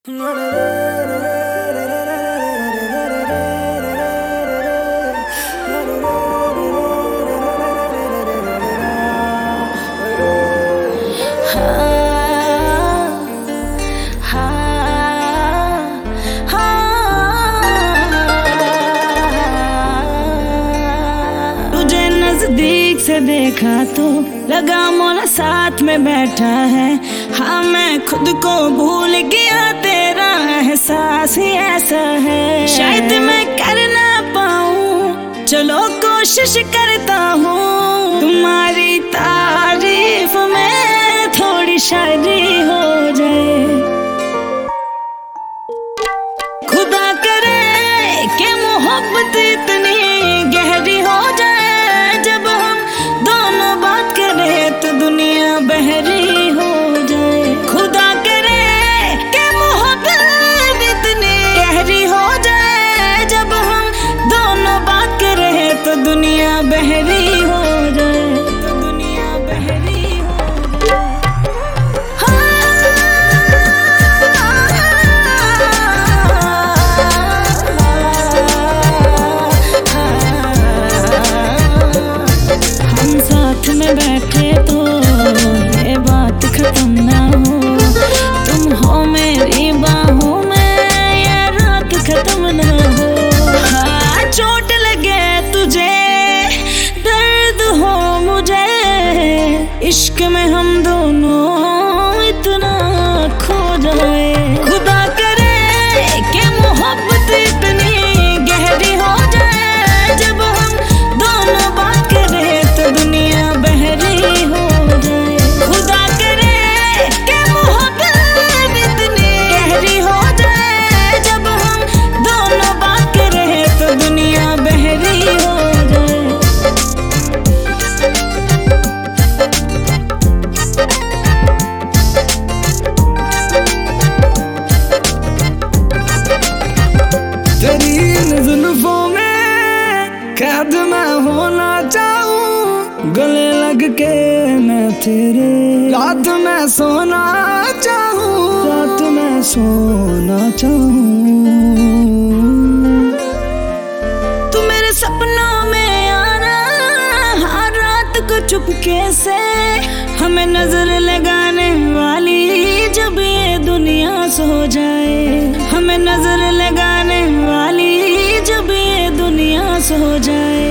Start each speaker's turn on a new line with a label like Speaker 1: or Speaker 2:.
Speaker 1: तुझे नजदीक से देखा तो लगा मोला साथ में बैठा है। हाँ, मैं खुद को भूल गया, तेरा एहसास ही ऐसा है। शायद मैं कर ना पाऊँ, चलो कोशिश करता हूँ। तुम्हारी तारीफ में थोड़ी शायरी हो जाए। खुदा करे कि मोहब्बत इतनी गहरी हो जाए, जब हम दोनों बात करें तो दुनिया बहरी हो जाए। खुदा करे कि मोहब्बत इतनी गहरी हो जाए, जब हम दोनों बात करें तो दुनिया बहरी हो जाए, तो दुनिया बहरी हो जाए। हम साथ में बैठे तो ये बात खत्म ना हो। तुम हो मेरी बाहों में, ये रात खत्म ना हो। हाँ, चोट लगे तुझे, दर्द हो मुझे, इश्क में हम दोनों इतना खो जाए। खुदा करे कि मोहब्बत इतनी गहरी हो जाए, जब हम दोनों बात करें तो दुनिया बहरी हो जाए। खुदा करे कि मोहब्बत इतनी गहरी हो जाए, जब हम दोनों बात करें तो दुनिया बहरी हो जाए।
Speaker 2: तेरी इन जुल्फों में कैद मैं होना चाहूँ, गले लग के मैं तेरे रात में सोना चाहूँ, रात में सोना चाहूँ।
Speaker 1: तू मेरे सपनों में आना, हर रात को चुपके से, हमें नजर लगाने वाली जब ये दुनिया सो जाए। हमें नजर लगाने वाली जब ये दुनिया सो जाए।